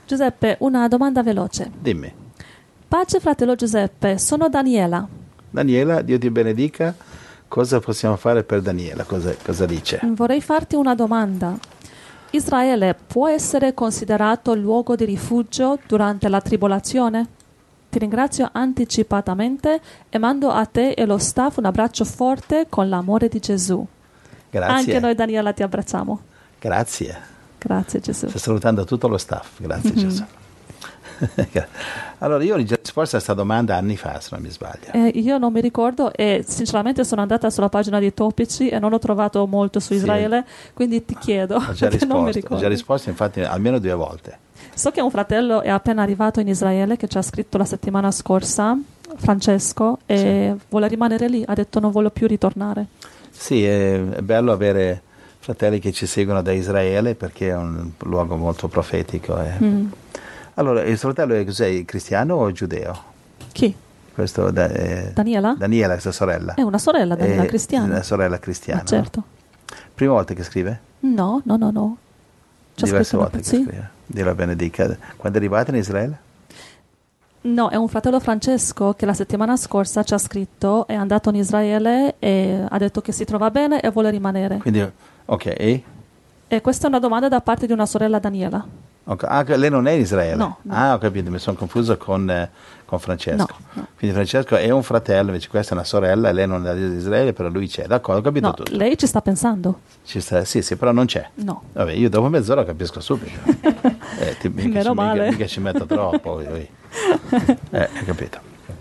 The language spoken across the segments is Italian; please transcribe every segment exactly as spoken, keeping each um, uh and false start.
Giuseppe, una domanda veloce. Dimmi. Pace fratello Giuseppe, sono Daniela. Daniela, Dio ti benedica. Cosa possiamo fare per Daniela? Cosa, cosa dice? Vorrei farti una domanda. Israele può essere considerato luogo di rifugio durante la tribolazione? Ti ringrazio anticipatamente e mando a te e lo staff un abbraccio forte con l'amore di Gesù. Grazie. Anche noi Daniela ti abbracciamo. Grazie. Grazie Gesù. Sto salutando tutto lo staff. Grazie mm-hmm. Gesù. Allora, io ho già risposto a questa domanda anni fa, se non mi sbaglio. Eh, io non mi ricordo e sinceramente sono andata sulla pagina di Topici e non ho trovato molto su Israele, sì. Quindi ti chiedo. Ho già, risposto, non mi ricordo. ho già risposto, infatti, almeno due volte. So che un fratello è appena arrivato in Israele che ci ha scritto la settimana scorsa, Francesco, e sì. vuole rimanere lì. Ha detto non voglio più ritornare. Sì, è, è bello avere fratelli che ci seguono da Israele perché è un luogo molto profetico. E... Mm. Allora, il fratello è cos'è, cristiano o giudeo? Chi? Questo da, eh, Daniela? Daniela, questa sorella. È una sorella, Daniela, è cristiana. Una sorella cristiana. Ma certo. Prima volta che scrive? No, no, no, no. C'è Diverse volte una... che sì. scrive. Dio la benedica. Quando è arrivata in Israele? No, è un fratello Francesco che la settimana scorsa ci ha scritto, è andato in Israele e ha detto che si trova bene e vuole rimanere. Quindi, ok, e? E questa è una domanda da parte di una sorella Daniela. Okay. Ah, lei non è in Israele? No. no. Ah, ho capito, mi sono confuso con, eh, con Francesco. No, no. Quindi Francesco è un fratello, invece questa è una sorella e lei non è di Israele, però lui c'è. D'accordo, ho capito no, tutto. Lei ci sta pensando. Ci sta, sì, sì, però non c'è. No. Vabbè, io dopo mezz'ora capisco subito. eh, ti, mica, Meno ci, male. mica, mica ci metto troppo. eh, hai capito.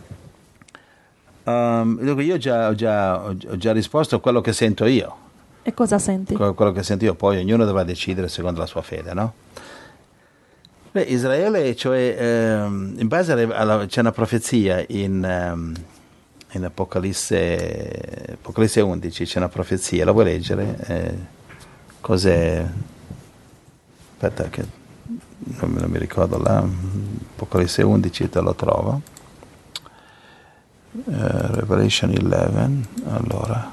Um, dunque io già, ho, già, ho già risposto a quello che sento io. E cosa senti? Quello che sento io, poi ognuno dovrà decidere secondo la sua fede, no? Beh, Israele, cioè, ehm, in base alla, alla, c'è una profezia in, um, in Apocalisse, Apocalisse undici, c'è una profezia, la vuoi leggere? Eh, cos'è? Aspetta che non, non mi ricordo là, Apocalisse undici te lo trovo. Uh, Revelation undici, allora,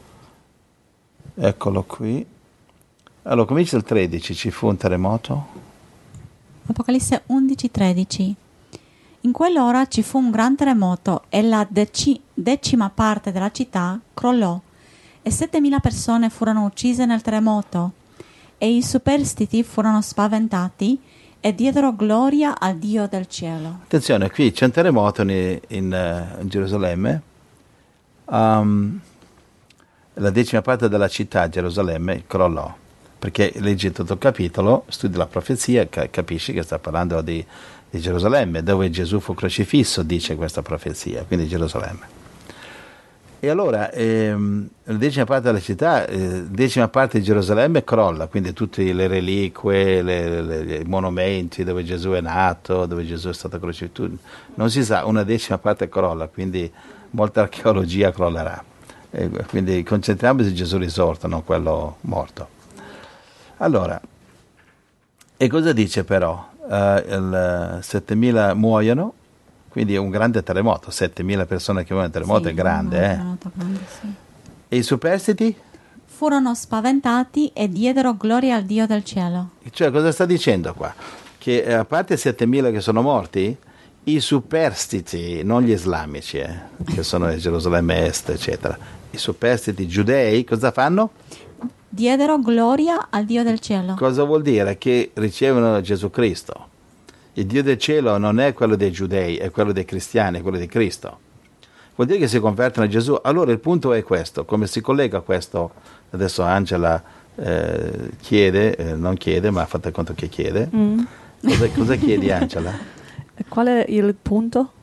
eccolo qui. Allora, comincia il tredici, ci fu un terremoto. Apocalisse undici tredici. In quell'ora ci fu un gran terremoto e la deci- decima parte della città crollò e settemila persone furono uccise nel terremoto e i superstiti furono spaventati e diedero gloria al Dio del cielo. Attenzione, qui c'è un terremoto in, in, uh, in Gerusalemme. Um, la decima parte della città, Gerusalemme, crollò. Perché leggi tutto il capitolo, studi la profezia, capisci che sta parlando di, di Gerusalemme, dove Gesù fu crocifisso, dice questa profezia, quindi Gerusalemme. E allora, ehm, la decima parte della città, eh, decima parte di Gerusalemme crolla, quindi tutte le reliquie, le, le, i monumenti dove Gesù è nato, dove Gesù è stato crocifisso, non si sa, una decima parte crolla, quindi molta archeologia crollerà. E quindi concentriamoci su Gesù risorto, non quello morto. Allora, e cosa dice però? Uh, il, settemila muoiono, quindi è un grande terremoto, settemila persone che muoiono nel terremoto, sì, è grande, eh? grande sì. E i superstiti? Furono spaventati e diedero gloria al Dio del cielo. Cioè, cosa sta dicendo qua? Che a parte settemila che sono morti, i superstiti, non gli islamici, eh, che sono in Gerusalemme Est, eccetera, i superstiti giudei, cosa fanno? Diedero gloria al Dio del cielo. Cosa vuol dire? Che ricevono Gesù Cristo. Il Dio del cielo non è quello dei giudei, è quello dei cristiani, è quello di Cristo. Vuol dire che si convertono a Gesù. Allora il punto è questo, come si collega a questo? Adesso Angela eh, chiede, eh, non chiede, ma fate conto che chiede. Mm. Cosa, cosa chiedi, Angela? Qual è il punto?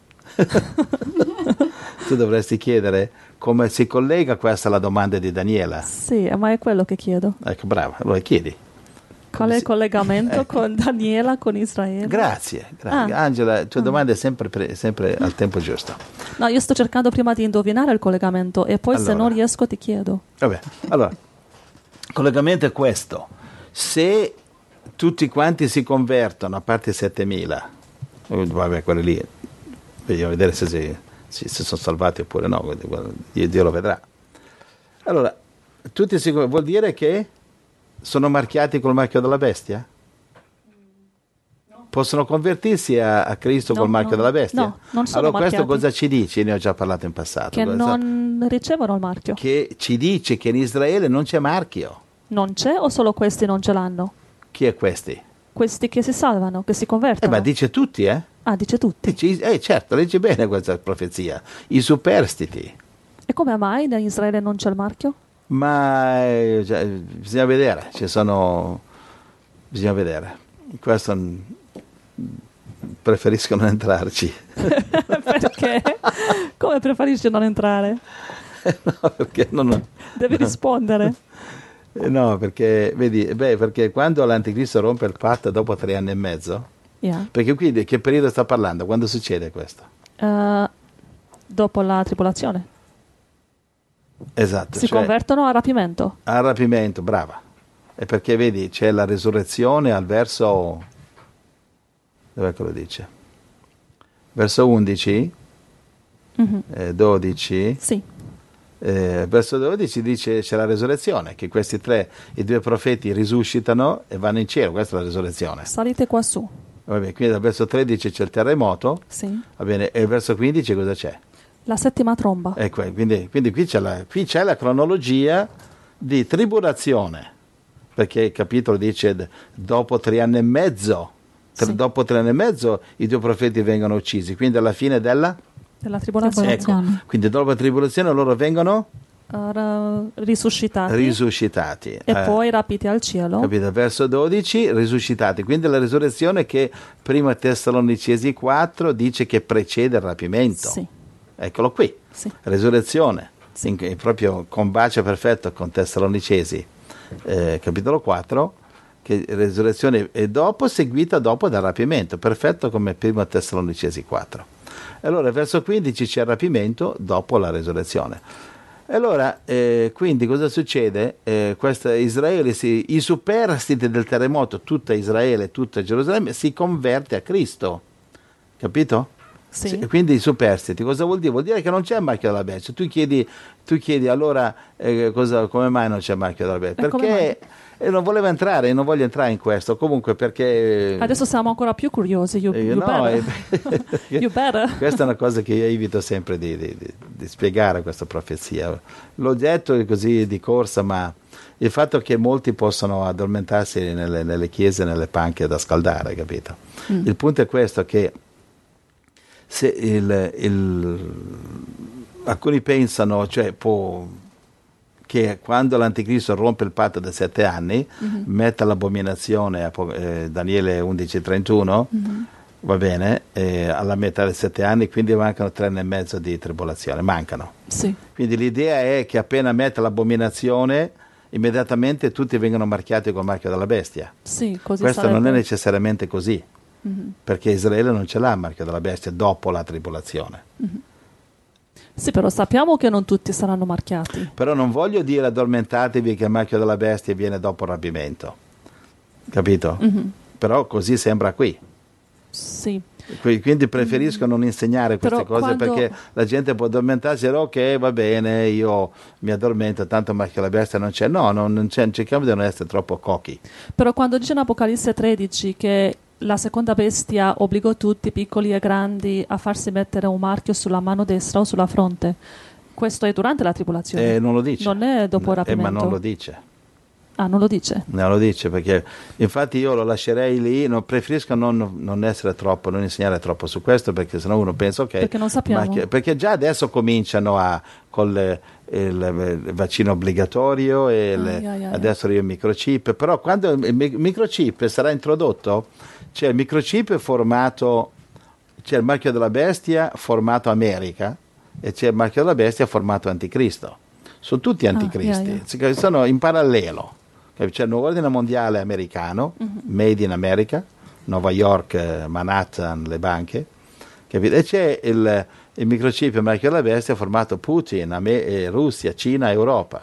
Tu dovresti chiedere come si collega questa alla domanda di Daniela. Sì, ma è quello che chiedo. Ecco, brava, allora chiedi. Qual è il collegamento eh. con Daniela, con Israele? Grazie, grazie. Ah. Angela, la tua ah. domanda è sempre, pre- sempre al tempo giusto. No, io sto cercando prima di indovinare il collegamento e poi allora, se non riesco ti chiedo. Vabbè, allora, il collegamento è questo. Se tutti quanti si convertono, a parte settemila, vabbè, quelli lì, vediamo vedere se si, se, se sono salvati oppure no, Dio, Dio lo vedrà. Allora, tutti si, vuol dire che sono marchiati col marchio della bestia? No. possono convertirsi a, a Cristo No, col marchio no, della bestia? no, non sono allora questo marchiati. cosa ci dice? Ne ho già parlato in passato. Che Cosa- non ricevono il marchio. che ci dice che in Israele non c'è marchio. Non c'è o solo questi non ce l'hanno? Chi è questi? Questi che si salvano, che si Eh, convertono. ma dice tutti, eh? Ah, dice tutti. Dice- eh, certo, leggi bene questa profezia. I superstiti. E come mai in Israele non c'è il marchio? Ma eh, cioè, bisogna vedere, ci sono... Bisogna vedere. Questo mm, preferisco non entrarci. Perché? Come preferisci non entrare? No, perché non... Devi rispondere. Eh, No, perché, vedi, beh, perché quando l'anticristo rompe il patto dopo tre anni e mezzo, Yeah. perché qui di che periodo sta parlando? Quando succede questo? Eh, dopo la tribolazione. Esatto, Si cioè convertono a rapimento. al rapimento, brava. E perché vedi, c'è la resurrezione al verso, dov'è che lo dice? Verso undici, Mhm. eh, dodici, Sì. eh, verso dodici dice c'è la resurrezione, che questi tre, i due profeti risuscitano e vanno in cielo, questa è la resurrezione. Salite qua su. Va bene, quindi dal verso tredici c'è il terremoto, Sì. va bene, e il verso quindici cosa c'è? La settima tromba. Ecco, quindi, quindi qui, c'è la, qui c'è la cronologia di tribolazione, perché il capitolo dice d- dopo tre anni e mezzo, tre- Sì. dopo tre anni e mezzo i due profeti vengono uccisi, quindi alla fine della... Della tribolazione. Tribolazione. Ecco, quindi dopo la tribolazione loro vengono Eh, ra- risuscitati. risuscitati. E Eh, poi rapiti al cielo. Capito? Verso dodici, risuscitati. Quindi la risurrezione che prima Tessalonicesi quattro dice che precede il rapimento. Sì. Eccolo qui. Sì. Resurrezione, Sì. in, in proprio combacio perfetto con Tessalonicesi, eh, capitolo quattro, che resurrezione è dopo, seguita dopo dal rapimento, perfetto come primo Tessalonicesi quattro. Allora, verso quindici c'è il rapimento dopo la resurrezione. Allora, eh, quindi cosa succede? Eh, questa Israele, si, i superstiti del terremoto, tutta Israele, tutta Gerusalemme, si converte a Cristo, capito? Sì. Sì, quindi i superstiti, cosa vuol dire? Vuol dire che non c'è il marchio della bestia. Tu chiedi, tu chiedi allora eh, cosa, come mai non c'è il marchio della bestia? E come Perché eh, non voleva entrare, non voglio entrare in questo. Comunque perché... Adesso siamo ancora più curiosi. You, eh, you no, better. eh, You better. questa è una cosa che io evito sempre di, di- di- di spiegare questa profezia. L'ho detto così di corsa, ma il fatto che molti possono addormentarsi nelle, nelle chiese, nelle panche da scaldare, capito? Mm. Il punto è questo, che se il, il- alcuni pensano, cioè, può, che quando l'anticristo rompe il patto da sette anni, Mhm. mette l'abominazione, Apo- eh, Daniele undici trentuno, Mhm. va bene, eh, alla metà dei sette anni, quindi mancano tre anni e mezzo di tribolazione, mancano. Sì. Quindi l'idea è che appena mette l'abominazione, immediatamente tutti vengono marchiati col marchio della bestia. Sì, così Questo sarebbe. non è necessariamente così, Mhm. perché Israele non ce l'ha il marchio della bestia dopo la tribolazione. Sì, però sappiamo che non tutti saranno marchiati. Però non voglio dire addormentatevi che il marchio della bestia viene dopo il rapimento, capito? Mhm. Però così sembra qui. Sì. Qui- Quindi preferisco non insegnare queste Però cose, quando- perché la gente può addormentarsi e dire ok, va bene, io mi addormento, tanto il marchio della bestia non c'è. No, non, non c'è, cerchiamo di non essere troppo cochi. Però quando dice in Apocalisse tredici che la seconda bestia obbligò tutti, piccoli e grandi, a farsi mettere un marchio sulla mano destra o sulla fronte, questo è durante la tribolazione. Eh, non lo dice. Non è dopo il Eh, ma rapimento. non lo dice. Ah, non lo dice. Non lo dice perché infatti io lo lascerei lì, non, preferisco non, non essere troppo, non insegnare troppo su questo, perché sennò uno pensa ok, Perché non sappiamo. ma che- perché già adesso cominciano a con le- il, il vaccino obbligatorio e Ah, le- yeah, yeah, adesso il microchip, però quando il mi- microchip sarà introdotto, c'è il microchip formato, c'è il marchio della bestia formato America e c'è il marchio della bestia formato Anticristo. Sono tutti anticristi, yeah, Si- sono in parallelo. C'è il nuovo ordine mondiale americano, Mhm. made in America, New York, eh, Manhattan, le banche, capito? E c'è il, il microchip il marchio della bestia formato Putin, Ame- eh, Russia, Cina, Europa.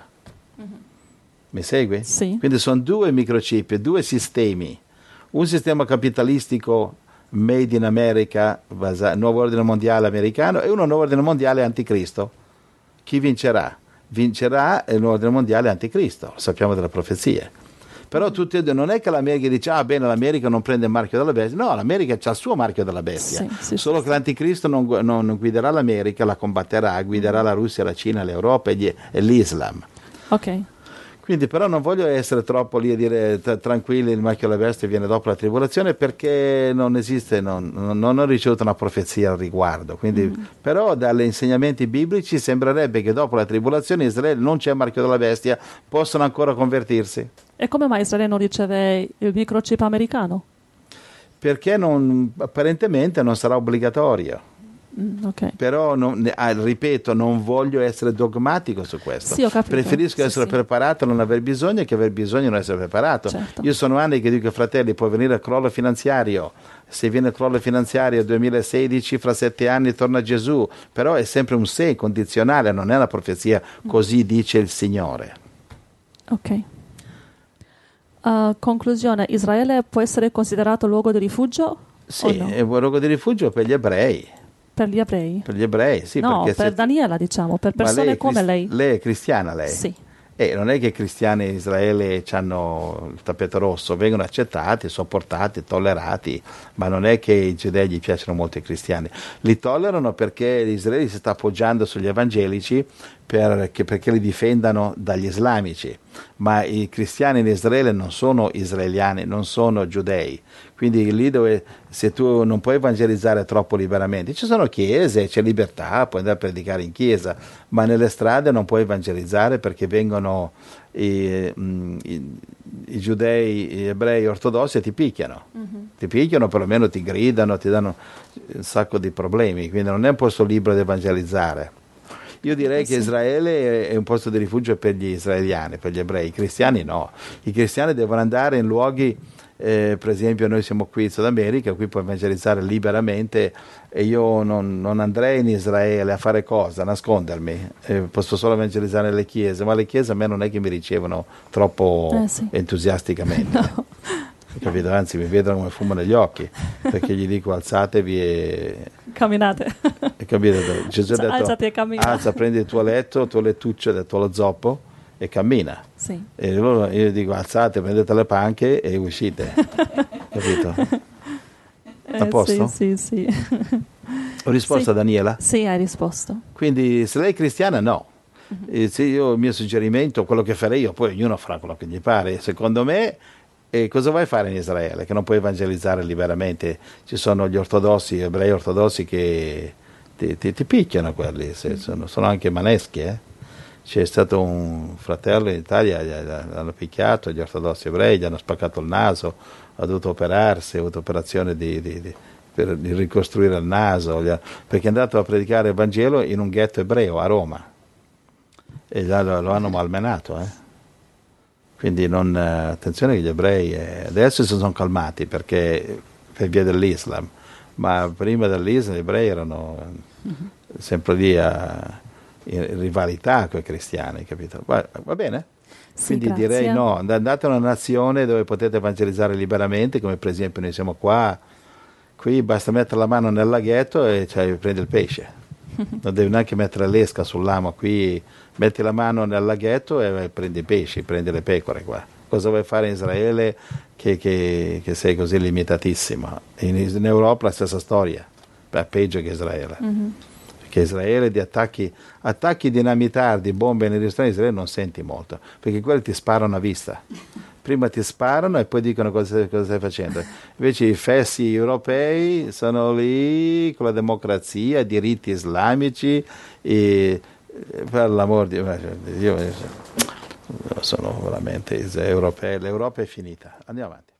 Mi segui? Sì. Quindi sono due microchip, due sistemi. Un sistema capitalistico made in America, basa- nuovo ordine mondiale americano, e uno nuovo ordine mondiale anticristo. Chi vincerà? Vincerà il nuovo ordine mondiale anticristo, lo sappiamo dalle profezie. Però tutti e due, non è che l'America dice ah bene l'America non prende il marchio della bestia, no, l'America c'ha il suo marchio della bestia, Sì, sì, solo sì, che l'anticristo non, gu- non- non guiderà l'America, la combatterà, guiderà la Russia, la Cina, l'Europa e, gli- e l'Islam. Ok. Quindi però non voglio essere troppo lì a dire t- tranquilli, il marchio della bestia viene dopo la tribolazione, perché non esiste, non, non- non ho ricevuto una profezia al riguardo. Quindi, Mm. però dagli insegnamenti biblici sembrerebbe che dopo la tribolazione in Israele non c'è il marchio della bestia, possono ancora convertirsi. E come mai Israele non riceve il microchip americano? Perché non, apparentemente non sarà obbligatorio. Mm, ok. Però non- ah, ripeto, non voglio essere dogmatico su questo. Sì, ho capito. Preferisco Sì, essere sì. preparato e non aver bisogno che aver bisogno e non essere preparato. Certo. Io sono anni che dico ai fratelli può venire il crollo finanziario, se viene il crollo finanziario duemilasedici fra sette anni torna Gesù, però è sempre un se condizionale, non è una profezia così dice il Signore. Ok. Uh, conclusione, Israele può essere considerato luogo di rifugio? Sì, o no? è un luogo di rifugio per gli ebrei, Per gli ebrei? per gli ebrei, sì, no, perché per se- Daniela diciamo, per Ma persone è come cris- lei. Lei è cristiana, lei? Sì. E non è che i cristiani in Israele hanno il tappeto rosso, vengono accettati, sopportati, tollerati, ma non è che i giudei gli piacciono molto i cristiani. Li tollerano perché Israele si sta appoggiando sugli evangelici perché, perché li difendano dagli islamici, ma i cristiani in Israele non sono israeliani, non sono giudei. Quindi lì dove se tu non puoi evangelizzare troppo liberamente, ci sono chiese, c'è libertà, puoi andare a predicare in chiesa, ma nelle strade non puoi evangelizzare perché vengono i, mh, i, i giudei, gli ebrei ortodossi e ti picchiano. Mm-hmm. Ti picchiano, perlomeno ti gridano, ti danno un sacco di problemi, quindi non è un posto libero di evangelizzare. Io direi Eh, che sì. Israele è un posto di rifugio per gli israeliani, per gli ebrei, i cristiani no. I cristiani devono andare in luoghi, eh, per esempio noi siamo qui in Sud America, qui puoi evangelizzare liberamente e io non, non andrei in Israele a fare cosa? A nascondermi, eh, posso solo evangelizzare nelle chiese, ma le chiese a me non è che mi ricevono troppo Eh, sì. entusiasticamente. No. Capito? Anzi mi vedono come fumo negli occhi perché gli dico alzatevi e, Camminate. e capito? Gesù ha detto Alzati e cammina. alza, prendi il tuo letto, il tuo lettuccio, il tuo lo zoppo e cammina. Sì. E loro, io dico alzate, prendete le panche e uscite. Capito? Eh, A posto? Sì, sì, sì. Ho risposto Sì. a Daniela? Sì, hai risposto. Quindi se lei è cristiana no. Eh, se io, il mio suggerimento, quello che farei io, poi ognuno farà quello che gli pare, secondo me. E cosa vai a fare in Israele? Che non puoi evangelizzare liberamente. Ci sono gli ortodossi, gli ebrei ortodossi che ti, ti, ti picchiano quelli, se sono, sono anche maneschi. Eh? C'è stato un fratello in Italia, gli hanno picchiato, gli ortodossi ebrei, gli hanno spaccato il naso, ha dovuto operarsi, ha avuto operazione di, di, di, per di ricostruire il naso, gli ha- perché è andato a predicare il Vangelo in un ghetto ebreo a Roma e lo, lo hanno malmenato. Eh? Quindi non, eh, attenzione che gli ebrei eh, adesso si sono calmati perché per via dell'Islam, ma prima dell'Islam gli ebrei erano eh, sempre lì a, in rivalità con i cristiani, capito? Va, va bene? Sì, Quindi grazie. direi no, and- andate in una nazione dove potete evangelizzare liberamente, come per esempio noi siamo qua, qui basta mettere la mano nel laghetto e cioè, prendi il pesce. Non devi neanche mettere l'esca sull'amo, qui metti la mano nel laghetto e prendi i pesci, prendi le pecore qua. Cosa vuoi fare in Israele che, che, che sei così limitatissimo? In, in Europa la stessa storia, beh, peggio che Israele. Mm-hmm. Perché Israele di attacchi, attacchi dinamitardi, bombe nei ristoranti, Israele non senti molto, perché quelli ti sparano a vista. Prima ti sparano e poi dicono cosa, cosa stai facendo. Invece i fessi europei sono lì con la democrazia, i diritti islamici, e, per l'amor di Dio, io sono veramente europei, l'Europa è finita. Andiamo avanti.